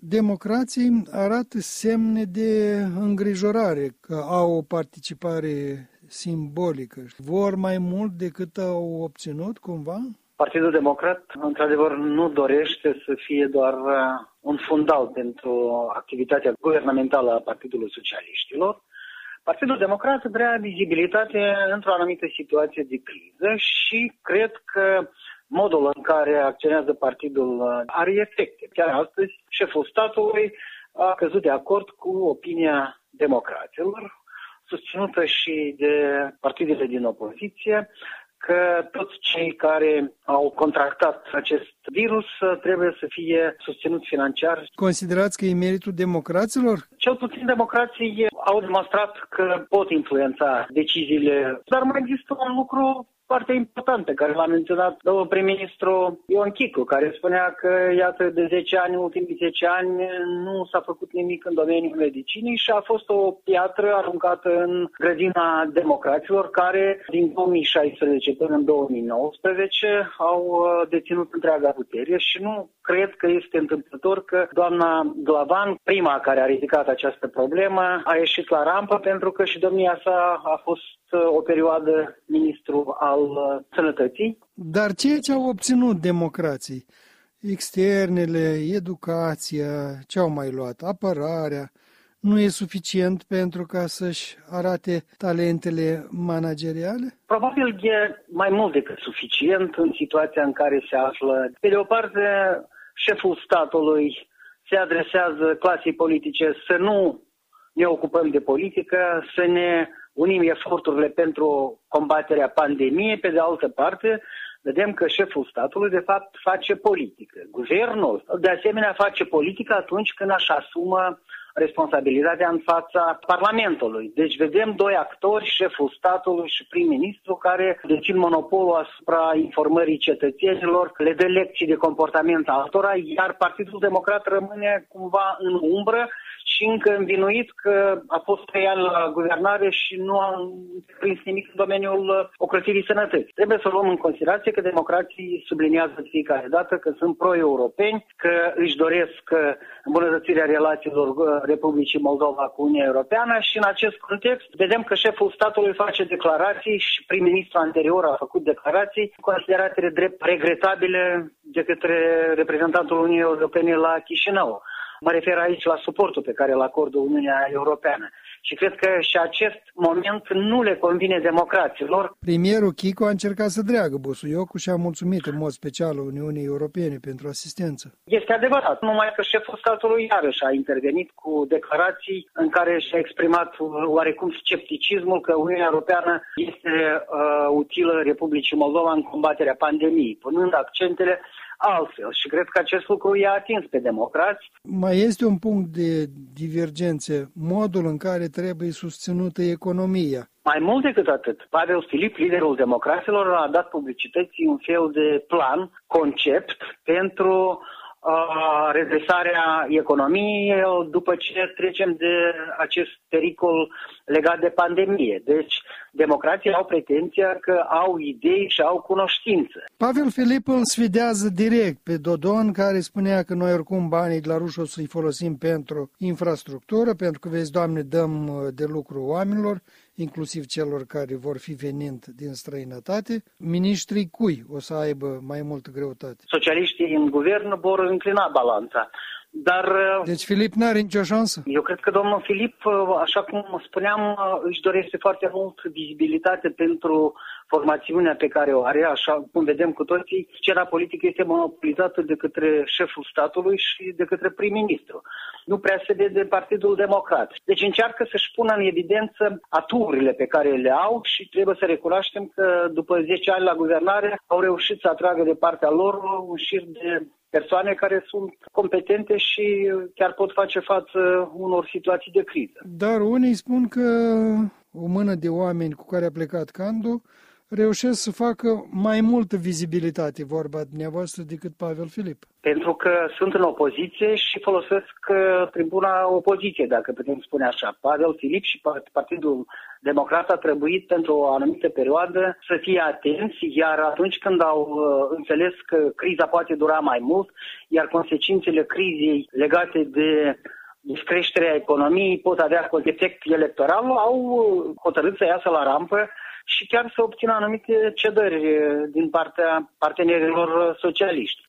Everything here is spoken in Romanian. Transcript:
democrații arată semne de îngrijorare că au o participare simbolică. Vor mai mult decât au obținut, cumva? Partidul Democrat, într-adevăr, nu dorește să fie doar un fundal pentru activitatea guvernamentală a Partidului Socialiștilor. Partidul Democrat vrea vizibilitate într-o anumită situație de criză și cred că modul în care acționează partidul are efecte. Chiar astăzi, șeful statului a căzut de acord cu opinia democraților, susținută și de partidele din opoziție, că toți cei care au contractat acest virus trebuie să fie susținuți financiar. Considerați că e meritul democraților? Cel puțin democrații au demonstrat că pot influența deciziile, dar mai există un lucru foarte important pe care l-a menționat domnul prim-ministru Ion Chicu, care spunea că, iată, de 10 ani, ultimii 10 ani, nu s-a făcut nimic în domeniul medicinii și a fost o piatră aruncată în grădina democraților care, din 2016 până în 2019, au deținut întreaga putere și nu cred că este întâmplător că doamna Glavan, prima care a ridicat această problemă, a ieșit la rampă pentru că și domnia sa a fost o perioadă ministru al sănătății. Dar ceea ce au obținut democrații, externele, educația, ce au mai luat, apărarea, nu e suficient pentru ca să-și arate talentele manageriale? Probabil e mai mult decât suficient în situația în care se află. Pe de o parte, șeful statului se adresează clasei politice să nu ne ocupăm de politică, să ne unim eforturile pentru combaterea pandemiei. Pe de altă parte, vedem că șeful statului, de fapt, face politică. Guvernul, de asemenea, face politică atunci când își asumă responsabilitatea în fața Parlamentului. Deci vedem doi actori, șeful statului și prim-ministru, care dețin monopolul asupra informării cetățenilor, le dă lecții de comportament altora, iar Partidul Democrat rămâne cumva în umbră și încă învinuit că a fost 3 ani la guvernare și nu a prins nimic în domeniul ocrotirii sănătății. Trebuie să luăm în considerație că democrații subliniază de fiecare dată că sunt pro-europeni, că își doresc îmbunătățirea relațiilor Republicii Moldova cu Uniunea Europeană și în acest context vedem că șeful statului face declarații și prim-ministrul anterior a făcut declarații considerate drept regretabile de către reprezentantul Uniunii Europene la Chișinău. Mă refer aici la suportul pe care îl acordă Uniunea Europeană. Și cred că și acest moment nu le convine democraților. Premierul Chicu a încercat să dreagă busuiocul și a mulțumit în mod special Uniunii Europene pentru asistență. Este adevărat, numai că șeful statului iarăși a intervenit cu declarații în care și-a exprimat oarecum scepticismul că Uniunea Europeană este utilă Republicii Moldova în combaterea pandemiei, punând accentele altfel și cred că acest lucru i-a atins pe democrați. Mai este un punct de divergență, modul în care trebuie susținută economia. Mai mult decât atât, Pavel Filip, liderul democraților, a dat publicității un fel de plan, concept pentru redresarea economiei după ce trecem de acest pericol legat de pandemie. Deci, democrații au pretenția că au idei și au cunoștință. Pavel Filip îl sfidează direct pe Dodon, care spunea că noi oricum banii de la ruși o să-i folosim pentru infrastructură, pentru că, vezi, Doamne, dăm de lucru oamenilor, inclusiv celor care vor fi venind din străinătate. Ministrii cui o să aibă mai multă greutate? Socialiștii în guvern vor înclina balanța. Dar, deci Filip n-are nicio șansă? Eu cred că domnul Filip, așa cum spuneam, își dorește foarte mult vizibilitate pentru formațiunea pe care o are, așa cum vedem cu toții, scena politică este monopolizată de către șeful statului și de către prim-ministru. Nu prea se vede Partidul Democrat. Deci încearcă să-și pună în evidență aturile pe care le au și trebuie să recunoaștem că după 10 ani la guvernare au reușit să atragă de partea lor un șir de persoane care sunt competente și chiar pot face față unor situații de criză. Dar unii spun că o mână de oameni cu care a plecat Candu reușesc să facă mai multă vizibilitate, vorba dumneavoastră, decât Pavel Filip? Pentru că sunt în opoziție și folosesc tribuna opoziției, dacă putem spune așa. Pavel Filip și Partidul Democrat a trebuit pentru o anumită perioadă să fie atenți, iar atunci când au înțeles că criza poate dura mai mult, iar consecințele crizei legate de descreșterea economiei pot avea efect electoral, au hotărât să iasă la rampă și chiar să obțină anumite cedări din partea partenerilor socialiști.